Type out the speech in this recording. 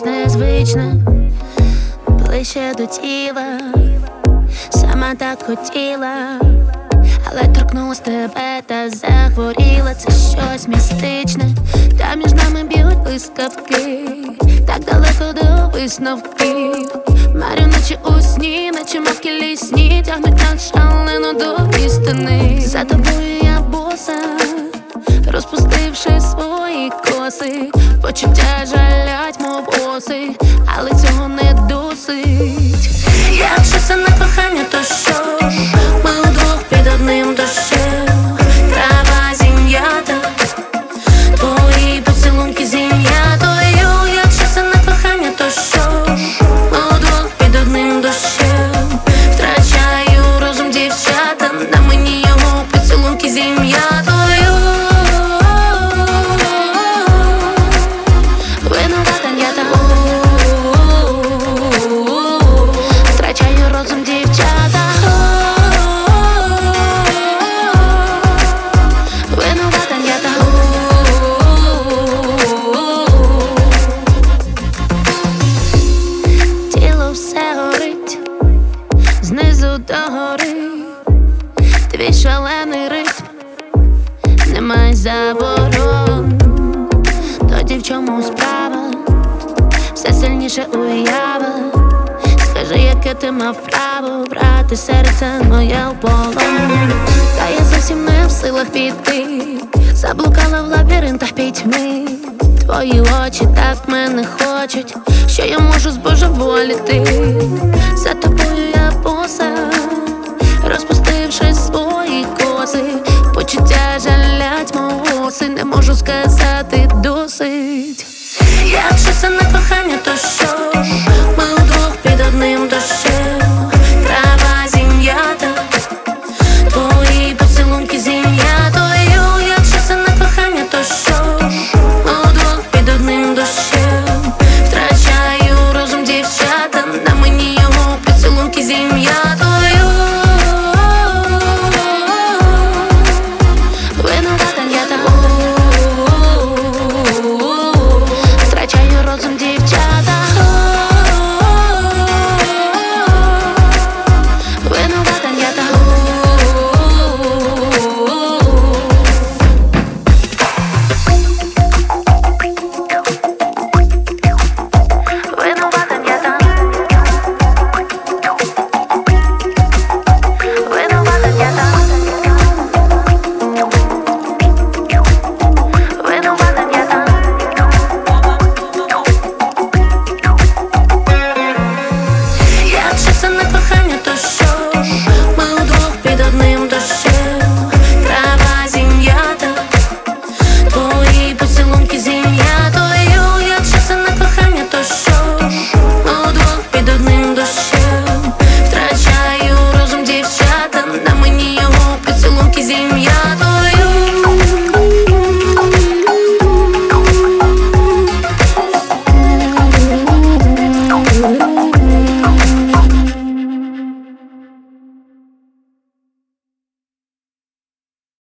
незвичне, ближче до тіла, сама так хотіла, але торкнулась тебе та захворіла. Це щось містичне, та між нами б'ють блискавки, так далеко до висновків. Марю наче у сні, наче мавки лісні, тягнуть нас шалено до істини. За тобою я боса, розпустивши свої коси, почуття жалять, мов оси, але цього не досить. Якщо це не кохання, то що? Ми удвох під одним дощем, трава зім'ята, твої поцілунки зім'ятою. Якщо це не кохання, то що? Ми удвох під одним дощем, втрачаю розум, дівчата, на мені його поцілунки зім'ятою. Винувата я та втрачаю розум, дівчата. Винувата я та тіло все горить, знизу до гори, твій шалений ритм, немає заборон. Тоді в чому справа? Все сильніше уява. Скажи, яке ти мав право брати серце моє в полон. Та я зовсім не в силах піти, заблукала в лабіринтах пітьми. Твої очі так мене хочуть, що я можу збожеволіти. За тобою я боса, розпустивши свої коси, почуття жалять, мов оси, не можу сказати досить. Якщо це не кохання, то що? Ми удвох під одним дощем, трава зім'ята, твої поцілунки зім'ятою. Якщо це не кохання, то що? Ми удвох під одним дощем, втрачаю розум, дівчата, на мені його поцілунки зім'ятою. Винувата я та втрачаю розум, дівчата. Винувата я та винувата я та винувата я та винувата я та. Якщо це не кохання, то що? Ми удвох під одним дощем, трава зім'ята, твої поцілунки зім'ята.